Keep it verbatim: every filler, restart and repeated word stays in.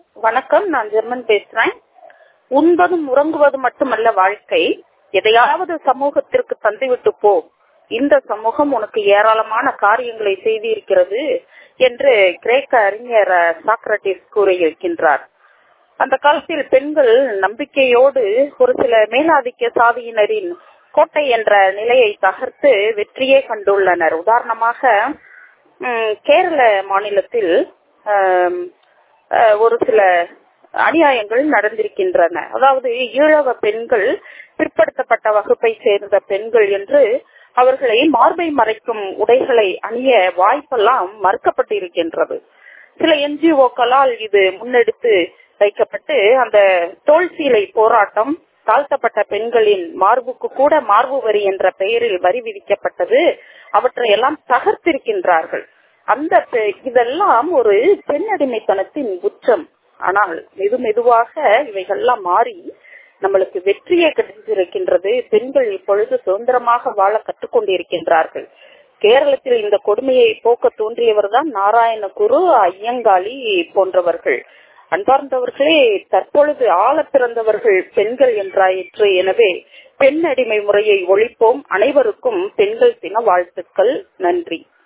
வணக்கம், நான் ஜெர்மன் பேசுறேன். உண்பதும் உறங்குவது மட்டுமல்ல வாழ்க்கை, எதையாவது சமூகத்திற்கு தந்துவிட்டு போ, இந்த சமூகம் உனக்கு ஏராளமான காரியங்களை செய்திருக்கிறது என்று கிரேக்க அறிஞர் சாக்ரட்டிஸ் கூறியிருக்கின்றார். அந்த காலத்தில் பெண்கள் நம்பிக்கையோடு ஒரு சில மேலாதிக்க சாதியினரின் கோட்டை என்ற நிலையை தகர்த்து வெற்றியே கண்டுள்ளனர். உதாரணமாக கேரள மாநிலத்தில் ஒரு சில அநியாயங்கள் நடந்திருக்கின்றன. அதாவது ஈழவ பெண்கள் பிற்படுத்தப்பட்ட வகுப்பை சேர்ந்த பெண்கள் என்று அவர்களை மார்பை மறைக்கும் உடைகளை அணிய வாய்ப்பெல்லாம் மறுக்கப்பட்டிருக்கின்றது. சில என்ஜிஓக்களால் இது முன்னெடுத்து வைக்கப்பட்டு அந்த தோல் சீலை போராட்டம், தாழ்த்தப்பட்ட பெண்களின் மார்புக்கு கூட மார்பு வரி என்ற பெயரில் வரி விதிக்கப்பட்டது. அவற்றையெல்லாம் தகர்த்திருக்கின்றார்கள். அந்த இதெல்லாம் ஒரு பெண் அடிமைத்தனத்தின் உச்சம். ஆனால் மெது மெதுவாக இவைகள்லாம் மாறி நம்மளுக்கு வெற்றியே கிடைத்திருக்கின்றது. பெண்கள் இப்பொழுது சுதந்திரமாக வாழ கற்றுக்கொண்டிருக்கின்றார்கள். கேரளத்தில் இந்த கொடுமையை போக்க தோன்றியவர் தான் நாராயண குரு, ஐயங்காளி போன்றவர்கள். அன்பார்ந்தவர்களே, தற்பொழுது ஆள பிறந்தவர்கள் பெண்கள் என்றாயிற்று. எனவே பெண் அடிமை முறையை ஒழிப்போம். அனைவருக்கும் பெண்கள் தின வாழ்த்துக்கள். நன்றி.